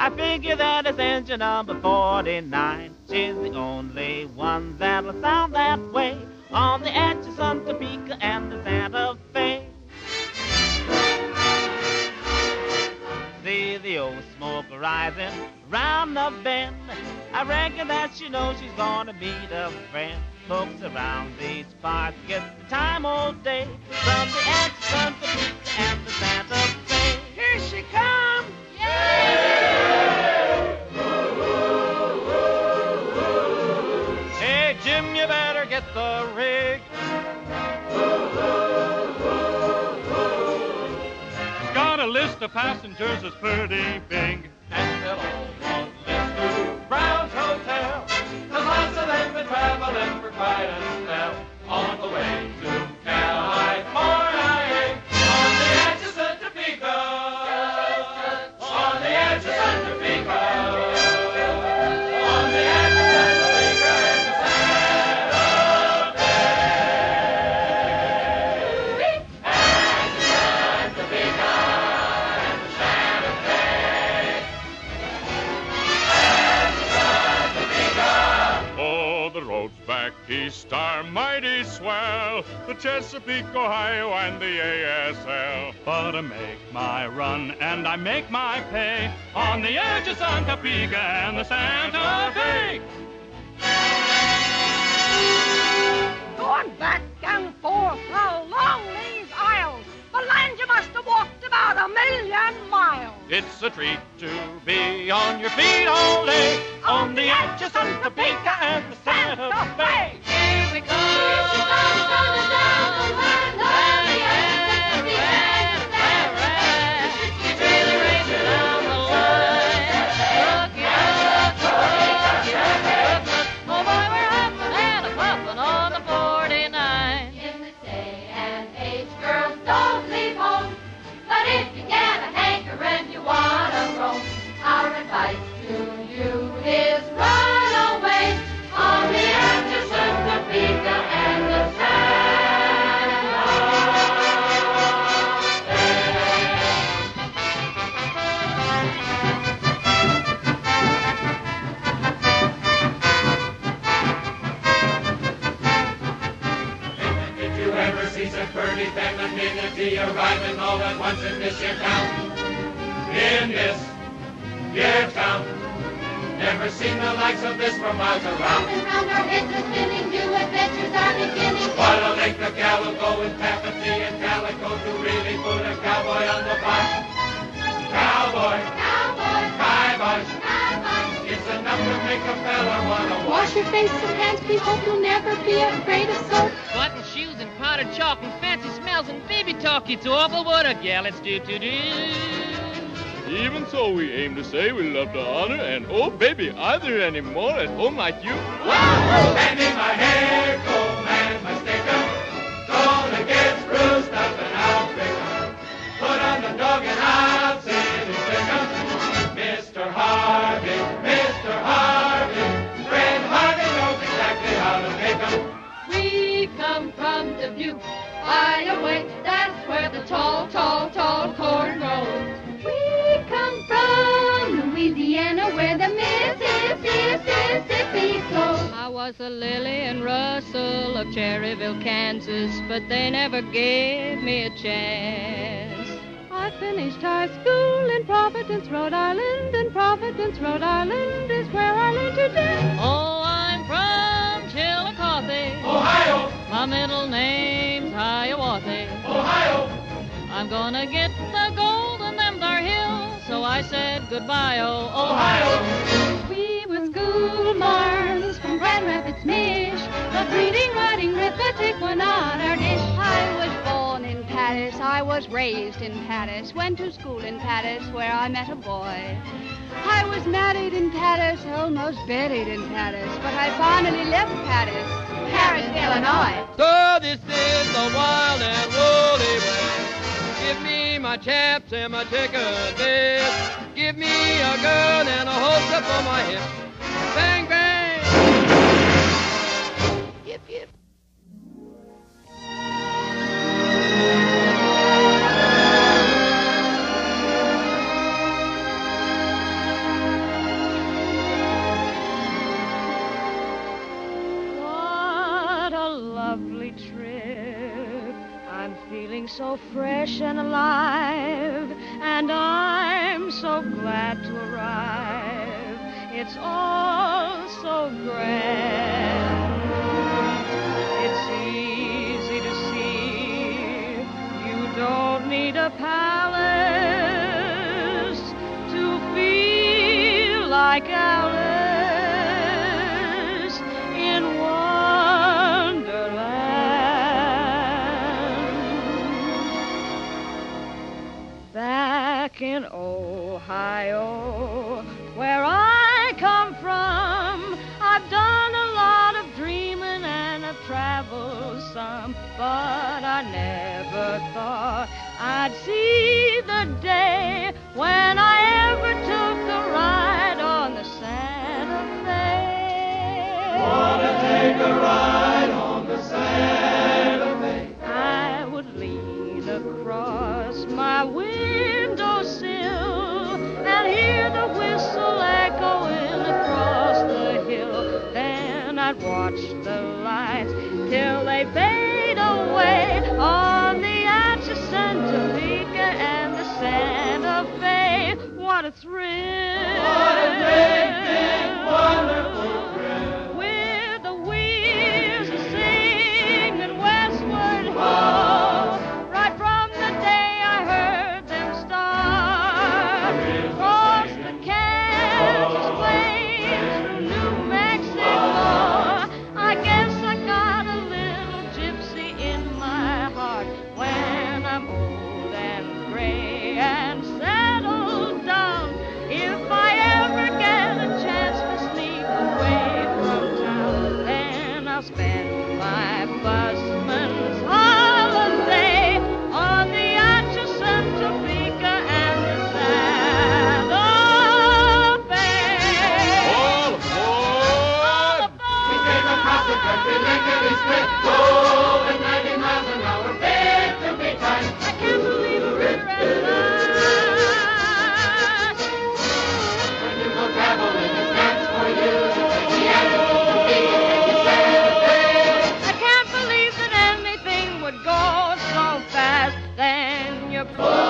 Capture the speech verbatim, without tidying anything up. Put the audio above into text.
I figure that it's engine number forty-nine. She's the only one that'll sound that way on the Atchison, Topeka, and the Santa Fe. See the old smoke rising round the bend. I reckon that you know she's gonna meet a friend. Folks around these parts get the time all day from the Atchison, Topeka, and the Santa Fe. Here she comes! Hey, Jim, you better get the rig. Got a list of passengers that's pretty big. And they'll all want this to Brown's Hotel. Cause lots of them been traveling for quite a spell on the way to California. On the Atchison, Topeka. On the Atchison, Topeka. On the Atchison, Topeka and the Santa Fe. Atchison, Topeka and the Santa Fe. Atchison, Topeka. Oh, the roads back east are mighty swell, the Chesapeake, Ohio, and the A S L. But I make my run and I make my pay on the Atchison, Topeka, and the Santa Fe. Going back and forth along these aisles, the land you must have walked about a million miles. It's a treat to be on your feet all day on the Atchison, Topeka, and the Santa Fe. Here we come, here she comes coming down the line of the Atchison, Topeka, and the Santa Fe. She's really racing down the line. Look it up, look it up. Oh boy, we're hopping and a clopping on the forty-nine. In the day and age, girls don't leave home. But if you get a hankering, you want to roam. Our advice to you is run away on the Atchison, Topeka, and the Santa Fe. Did you ever see such pretty femininity arriving all at once in this here town? In this here town. Never seen the likes of this for miles around. Round and round our heads are spinning, new adventures are beginning. What a lake the gal will go in taffety and calico to really put a cowboy on the box. Cowboy, Cowboy, kibosh, cowboy. it's enough to make a fella wanna walk. Wash your face and hands, we hope you'll never be afraid of soap. Button shoes and powdered chalk and fancy smells and baby talk. It's awful what a gallant's do to do. Even so, we aim to say we love to honor, and oh baby, are there any more at home like you? Hand me my hair comb and my sticker. Gonna get spruced up and I'll pick 'em. Put on the dog and I'll sit and pick 'em. Mister Harvey, Mister Harvey, friend Harvey knows exactly how to make 'em. We come from Dubuque, Iowa, that's where the tall, tall, tall corn grows. We come from Louisiana, where the Mississippi flows. I was a Lily and Russell of Cherryville, Kansas, but they never gave me a chance. I finished high school in Providence, Rhode Island, and Providence, Rhode Island is where I learned to dance. Oh, I'm from Chillicothe, Ohio, my middle name's Hiawatha. Ohio, I'm gonna get the gold in them thar hills, so I said goodbye, oh, Ohio. We were school marms from Grand Rapids, Mich. But reading, writing, arithmetic were not our dish. I was born in Paris, I was raised in Paris, went to school in Paris where I met a boy. I was married in Paris, almost buried in Paris, but I finally left Paris, Paris, Illinois. So this is the wild and woolly west. Give me my chaps and my checkered vest. Give me a gun and a holster for my hip. Bang, bang! Yip, yip. fresh and alive, and I'm so glad to arrive. It's all so grand. It's easy to see you don't need a palace to feel like Alice in Wonderland. Back in Ohio, where I come from, I've done a lot of dreaming and I've traveled some, but I never thought I'd see the day when I ever took a ride on the Santa Fe. Wanna take a ride on the Santa Fe? I would lean across my windowsill and hear the whistle echoing across the hill. Then I'd watch the lights till they fade away on the Atchison, Topeka, and the Santa Fe. What a thrill! What a great, big, wonderful thrill! With the wheels singing westward ho, right from the day I heard them start. Across the Kansas plains through New Mexico, I guess I got a little gypsy in my heart. When I'm old and gray and settled down, if I ever get a chance to sneak away from town, then I'll spend my busman's holiday on the Atchison, Topeka, and the Santa Fe. All aboard! We came across the country lickety split, going ninety miles an hour, fit to be timed. I can't believe we're at last. When you go traveling, it's chance for you to take the Atchison, Topeka, and the Santa Fe. I can't believe that anything would go so fast. Then you